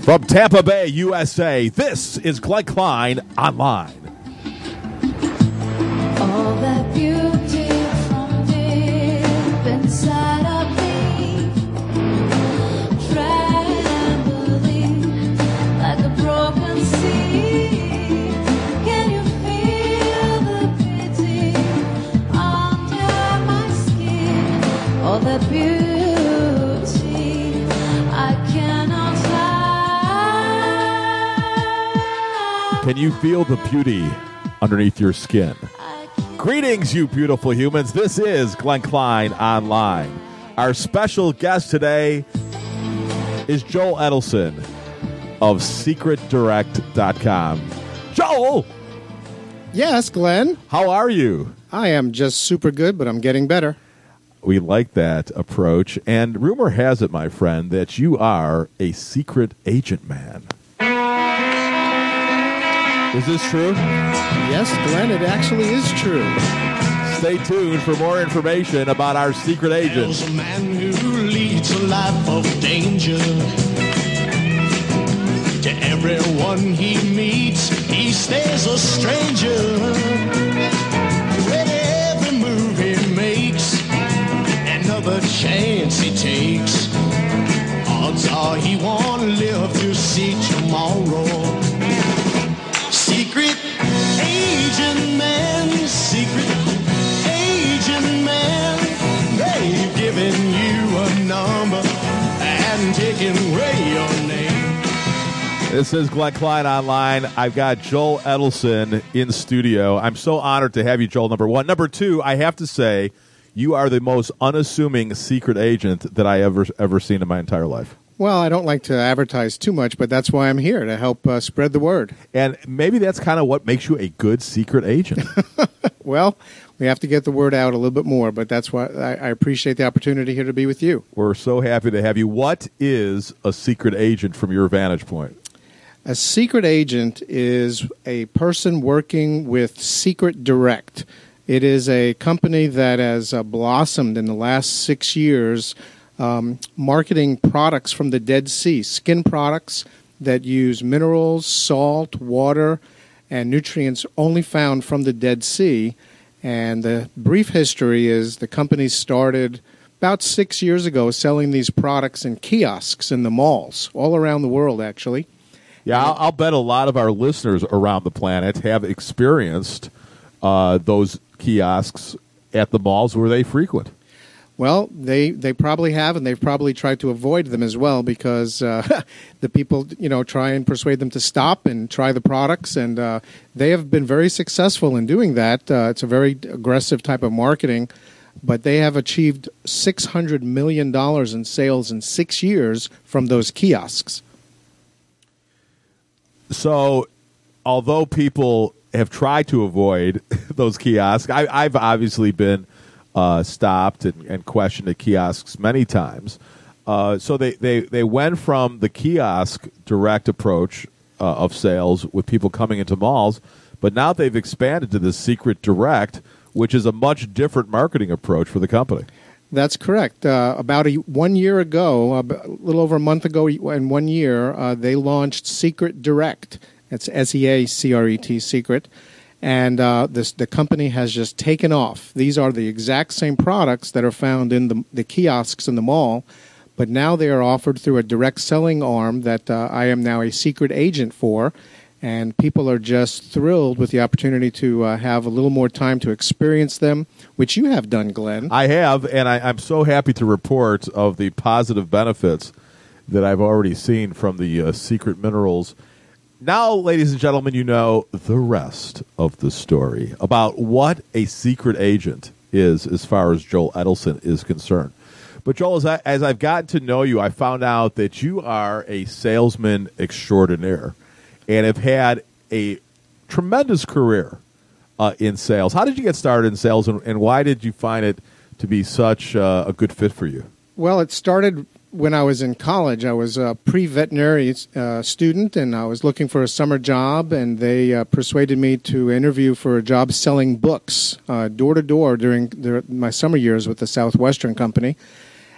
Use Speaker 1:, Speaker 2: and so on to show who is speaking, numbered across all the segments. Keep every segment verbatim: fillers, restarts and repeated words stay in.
Speaker 1: From Tampa Bay, U S A, this is Glenn Klein Online.
Speaker 2: All that beauty from deep inside of me, trembling like a broken sea. Can you feel the pity under my skin? All that beauty I cannot hide.
Speaker 1: Can you feel the beauty underneath your skin? Greetings, you beautiful humans. This is Glenn Klein Online. Our special guest today is Joel Edelson of secret direct dot com. Joel!
Speaker 3: Yes, Glenn.
Speaker 1: How are you?
Speaker 3: I am just super good, but I'm getting better.
Speaker 1: We like that approach. And rumor has it, my friend, that you are a secret agent man. Is this true?
Speaker 3: Yes, Glenn, it actually is true.
Speaker 1: Stay tuned for more information about our secret agent.
Speaker 4: There's a man who leads a life of danger. To everyone he meets, he stays a stranger. With every move he makes, another chance he takes, odds are he won't live to see tomorrow. Secret agent man, secret agent man, they've given you a number and taken away your name.
Speaker 1: This is Glenn Klein Online. I've got Joel Edelson in studio. I'm so honored to have you, Joel, number one. Number two, I have to say, you are the most unassuming secret agent that I ever ever seen in my entire life.
Speaker 3: Well, I don't like to advertise too much, but that's why I'm here, to help uh, spread the word.
Speaker 1: And maybe that's kind of what makes you a good secret agent.
Speaker 3: Well, we have to get the word out a little bit more, but that's why I, I appreciate the opportunity here to be with you.
Speaker 1: We're so happy to have you. What is a secret agent from your vantage point?
Speaker 3: A secret agent is a person working with Secret Direct. It is a company that has uh, blossomed in the last six years, um, marketing products from the Dead Sea, skin products that use minerals, salt, water, and nutrients only found from the Dead Sea. And the brief history is the company started about six years ago selling these products in kiosks in the malls, all around the world, actually.
Speaker 1: Yeah, I'll, I'll bet a lot of our listeners around the planet have experienced uh, those kiosks at the malls where they frequent.
Speaker 3: Well, they, they probably have, and they've probably tried to avoid them as well because uh, the people, you know, try and persuade them to stop and try the products, and uh, they have been very successful in doing that. Uh, it's a very aggressive type of marketing, but they have achieved six hundred million dollars in sales in six years from those kiosks.
Speaker 1: So, although people have tried to avoid those kiosks, I, I've obviously been uh, stopped and, and questioned at kiosks many times. Uh, so they, they, they went from the kiosk direct approach uh, of sales with people coming into malls, but now they've expanded to the secret direct, which is a much different marketing approach for the company.
Speaker 3: That's correct. Uh, about a, one year ago, uh, a little over a month ago in one year, uh, they launched Secret Direct. It's S E A C R E T, Secret. And uh, this, the company has just taken off. These are the exact same products that are found in the, the kiosks in the mall, but now they are offered through a direct selling arm that uh, I am now a secret agent for. And people are just thrilled with the opportunity to uh, have a little more time to experience them, which you have done, Glenn.
Speaker 1: I have, and I, I'm so happy to report of the positive benefits that I've already seen from the uh, secret minerals. Now, ladies and gentlemen, you know the rest of the story about what a secret agent is as far as Joel Edelson is concerned. But, Joel, as, I, as I've gotten to know you, I found out that you are a salesman extraordinaire and have had a tremendous career uh, in sales. How did you get started in sales, and, and why did you find it to be such uh, a good fit for you?
Speaker 3: Well, it started when I was in college. I was a pre-veterinary uh, student, and I was looking for a summer job, and they uh, persuaded me to interview for a job selling books uh, door-to-door during the, my summer years with the Southwestern Company.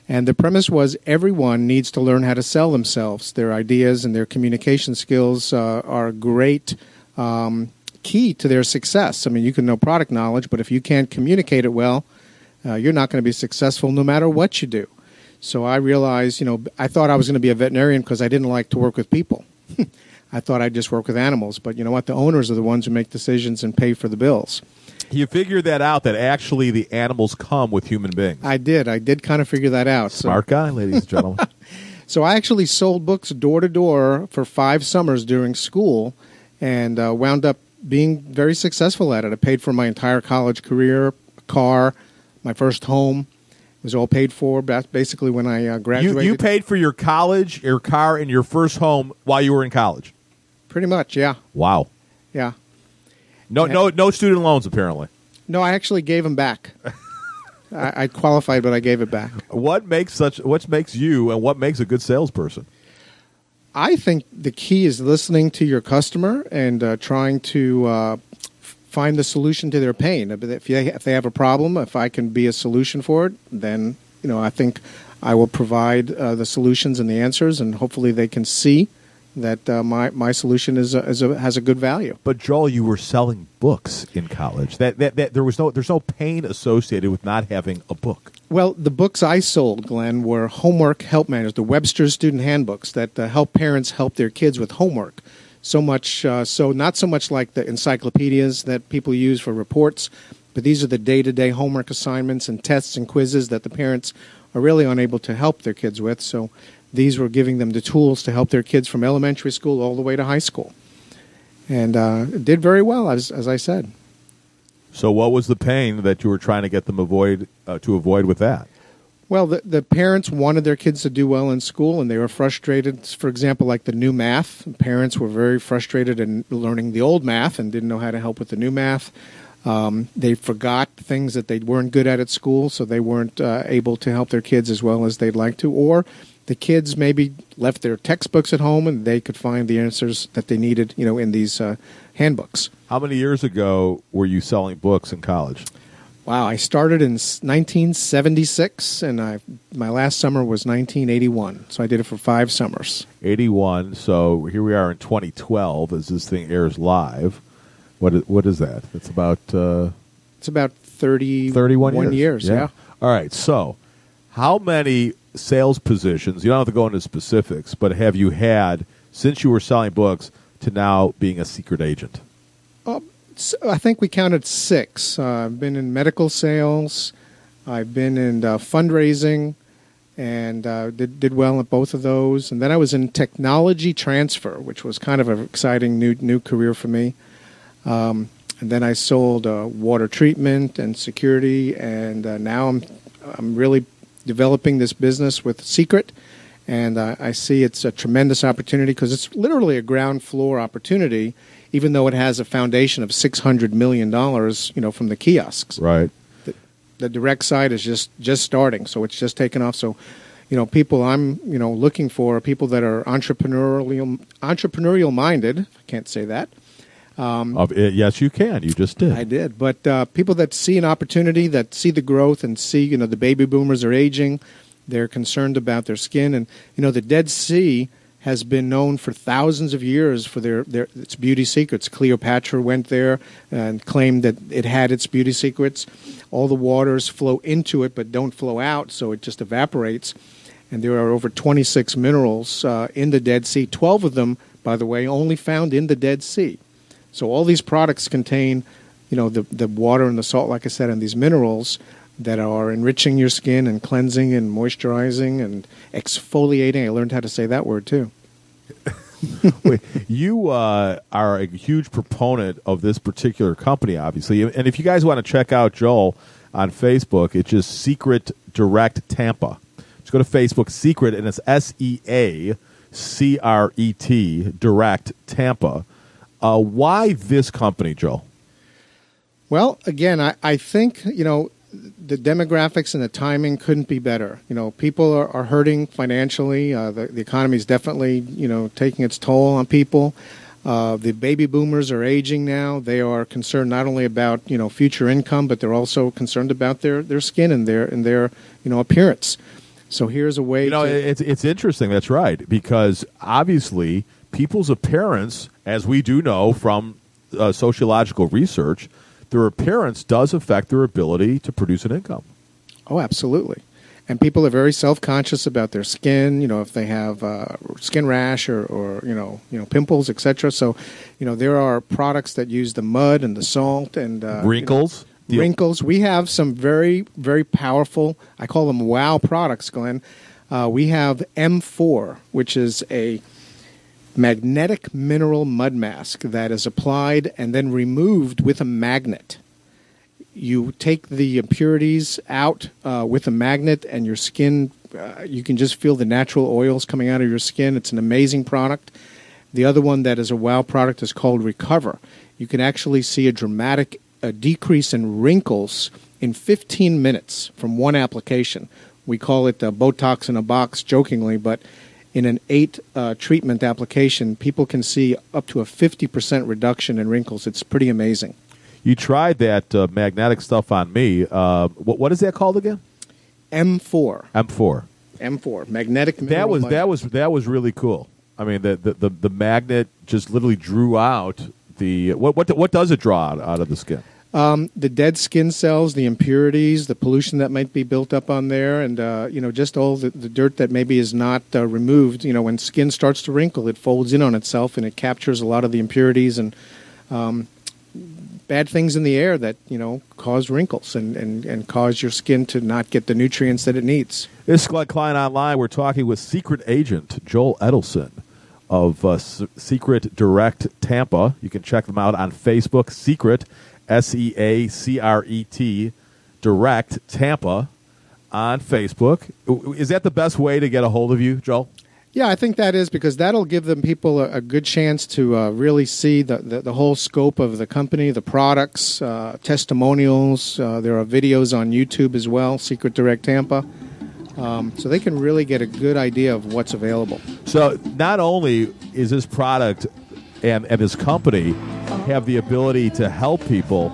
Speaker 3: And the premise was everyone needs to learn how to sell themselves. Their ideas and their communication skills uh, are a great um, key to their success. I mean, you can know product knowledge, but if you can't communicate it well, uh, you're not going to be successful no matter what you do. So I realized, you know, I thought I was going to be a veterinarian because I didn't like to work with people. I thought I'd just work with animals. But you know what? The owners are the ones who make decisions and pay for the bills.
Speaker 1: You figured that out, that actually the animals come with human beings.
Speaker 3: I did. I did kind of figure that out.
Speaker 1: Smart guy, ladies and gentlemen.
Speaker 3: So I actually sold books door to door for five summers during school and uh, wound up being very successful at it. I paid for my entire college career, car, my first home. It was all paid for ba- basically when I uh,
Speaker 1: You,
Speaker 3: graduated.
Speaker 1: you paid for your college, your car, and your first home while you were in college.
Speaker 3: Pretty much, yeah.
Speaker 1: Wow.
Speaker 3: Yeah.
Speaker 1: No, no, no student loans apparently.
Speaker 3: No, I actually gave them back. I, I qualified, but I gave it back.
Speaker 1: What makes such? What makes you, and what makes a good salesperson?
Speaker 3: I think the key is listening to your customer and uh, trying to uh, f- find the solution to their pain. If, you, if they have a problem, if I can be a solution for it, then you know I think I will provide uh, the solutions and the answers, and hopefully they can see that uh, my my solution is a, is a, has a good value.
Speaker 1: But Joel, you were selling books in college. That, that that there was no there's no pain associated with not having a book.
Speaker 3: Well, the books I sold, Glenn, were homework help manuals, the Webster's student handbooks that uh, help parents help their kids with homework. So much, uh, so not so much like the encyclopedias that people use for reports, but these are the day-to-day homework assignments and tests and quizzes that the parents are really unable to help their kids with. So these were giving them the tools to help their kids from elementary school all the way to high school. And uh, it did very well, as, as I said.
Speaker 1: So, what was the pain that you were trying to get them avoid uh, to avoid with that?
Speaker 3: Well, the, the parents wanted their kids to do well in school, and they were frustrated. For example, like the new math. Parents were very frustrated in learning the old math and didn't know how to help with the new math. Um, they forgot things that they weren't good at at school, so they weren't uh, able to help their kids as well as they'd like to. Or the kids maybe left their textbooks at home, and they could find the answers that they needed, you know, in these uh, handbooks.
Speaker 1: How many years ago were you selling books in college?
Speaker 3: Wow, I started in nineteen seventy-six, and I, my last summer was nineteen eighty-one. So I did it for five summers.
Speaker 1: eighty-one. So here we are in twenty twelve as this thing airs live. What is, what is that? It's about uh,
Speaker 3: It's about thirty,
Speaker 1: thirty-one years.
Speaker 3: years, yeah.
Speaker 1: All right. So how many sales positions, you don't have to go into specifics, but have you had since you were selling books to now being a secret agent?
Speaker 3: So I think we counted six. Uh, I've been in medical sales. I've been in uh, fundraising, and uh, did did well at both of those. And then I was in technology transfer, which was kind of an exciting new new career for me. Um, and then I sold uh, water treatment and security, and uh, now I'm I'm really developing this business with Secret, and uh, I see it's a tremendous opportunity because it's literally a ground floor opportunity. Even though it has a foundation of six hundred million dollars, you know, from the kiosks.
Speaker 1: Right.
Speaker 3: The, the direct side is just, just starting, so it's just taken off. So, you know, people I'm, you know, looking for are people that are entrepreneurial, entrepreneurial minded. I can't say that.
Speaker 1: Um, uh, yes, you can. You just did.
Speaker 3: I did. But uh, people that see an opportunity, that see the growth and see, you know, the baby boomers are aging. They're concerned about their skin. And, you know, the Dead Sea has been known for thousands of years for their, their its beauty secrets. Cleopatra went there and claimed that it had its beauty secrets. All the waters flow into it but don't flow out, so it just evaporates. And there are over twenty-six minerals uh, in the Dead Sea. twelve of them, by the way, only found in the Dead Sea. So all these products contain, you know, the, the water and the salt, like I said, and these minerals that are enriching your skin and cleansing and moisturizing and exfoliating. I learned how to say that word, too.
Speaker 1: Wait, you uh, are a huge proponent of this particular company, obviously. And if you guys want to check out Joel on Facebook, it's just Secret Direct Tampa. Just go to Facebook, Secret, and it's S E A C R E T, Direct Tampa. Uh, why this company, Joel?
Speaker 3: Well, again, I, I think, you know, the demographics and the timing couldn't be better. You know, people are, are hurting financially. Uh, the, the economy is definitely, you know, taking its toll on people. Uh, the baby boomers are aging now. They are concerned not only about, you know, future income, but they're also concerned about their, their skin and their and their, you know, appearance. So here's a way
Speaker 1: You know,
Speaker 3: to...
Speaker 1: it's it's interesting. That's right, because obviously people's appearance, as we do know from uh, sociological research, their appearance does affect their ability to produce an income.
Speaker 3: Oh, absolutely. And people are very self-conscious about their skin, you know, if they have uh, skin rash or, or, you know, you know, pimples, et cetera. So, you know, there are products that use the mud and the salt and... Uh,
Speaker 1: Wrinkles.
Speaker 3: You know, wrinkles. We have some very, very powerful, I call them wow products, Glenn. Uh, we have M four, which is a magnetic mineral mud mask that is applied and then removed with a magnet. You take the impurities out uh, with a magnet, and your skin, uh, you can just feel the natural oils coming out of your skin. It's an amazing product. The other one that is a wow product is called Recover. You can actually see a dramatic uh, decrease in wrinkles in fifteen minutes from one application. We call it uh, Botox in a box jokingly, but in an eight uh, treatment application, people can see up to a fifty percent reduction in wrinkles. It's pretty amazing.
Speaker 1: You tried that uh, magnetic stuff on me. Uh, what, what is that called again?
Speaker 3: M four.
Speaker 1: M four.
Speaker 3: M four. Magnetic mineral
Speaker 1: That was
Speaker 3: mud.
Speaker 1: that was that was really cool. I mean, the the, the, the magnet just literally drew out the what what what does it draw out, out of the skin?
Speaker 3: Um, the dead skin cells, the impurities, the pollution that might be built up on there, and uh, you know, just all the, the dirt that maybe is not uh, removed. You know, when skin starts to wrinkle, it folds in on itself and it captures a lot of the impurities and um, bad things in the air that, you know, cause wrinkles and, and, and cause your skin to not get the nutrients that it needs.
Speaker 1: This is Glenn Klein Online. We're talking with secret agent Joel Edelson of uh, S- Secret Direct Tampa. You can check them out on Facebook. Secret, S E A C R E T, Direct Tampa on Facebook. Is that the best way to get a hold of you, Joel?
Speaker 3: Yeah, I think that is, because that'll give them people a, a good chance to uh, really see the, the, the whole scope of the company, the products, uh, testimonials. Uh, there are videos on YouTube as well, Secret Direct Tampa. Um, so they can really get a good idea of what's available.
Speaker 1: So not only is this product and, and this company have the ability to help people,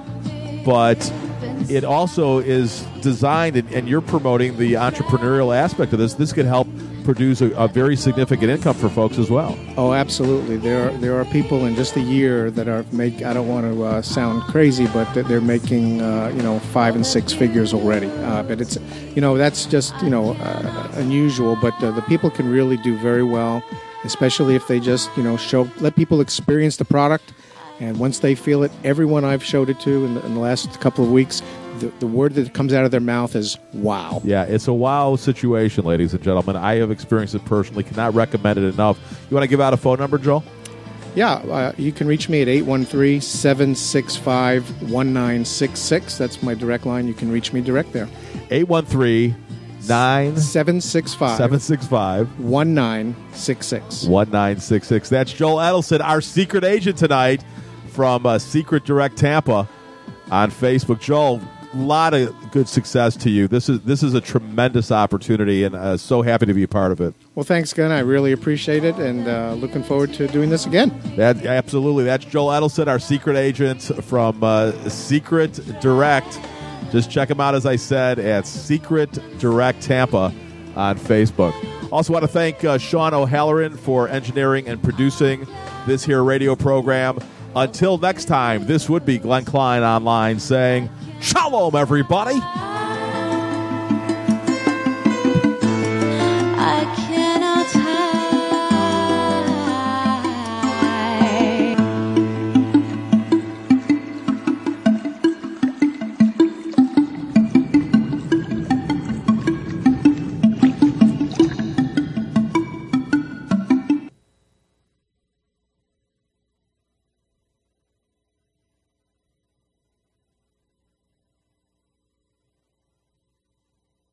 Speaker 1: but it also is designed, and, and you're promoting the entrepreneurial aspect of this. This could help produce a, a very significant income for folks as well.
Speaker 3: Oh, absolutely. There are, there are people in just a year that are make. I don't want to uh, sound crazy, but that they're making uh, you know five and six figures already. Uh, but it's you know that's just you know uh, unusual. But uh, the people can really do very well, especially if they just you know show let people experience the product. And once they feel it, everyone I've showed it to in the, in the last couple of weeks, the, the word that comes out of their mouth is wow.
Speaker 1: Yeah, it's a wow situation, ladies and gentlemen. I have experienced it personally. Cannot recommend it enough. You want to give out a phone number, Joel?
Speaker 3: Yeah, uh, you can reach me at eight one three, seven six five, one nine six six. That's my direct line. You can reach me direct there.
Speaker 1: eight one three, nine
Speaker 3: seven six five,
Speaker 1: seven six five,
Speaker 3: one nine six six.
Speaker 1: one nine six six. That's Joel Edelson, our secret agent tonight from uh, Secret Direct Tampa on Facebook. Joel, a lot of good success to you. This is this is a tremendous opportunity, and uh, so happy to be a part of it.
Speaker 3: Well, thanks, Glenn. I really appreciate it, and uh, looking forward to doing this again.
Speaker 1: That absolutely. That's Joel Edelson, our secret agent from uh, Secret Direct. Just check him out, as I said, at Secret Direct Tampa on Facebook. Also want to thank uh, Sean O'Halloran for engineering and producing this here radio program. Until next time, this would be Glenn Klein Online saying, Shalom, everybody.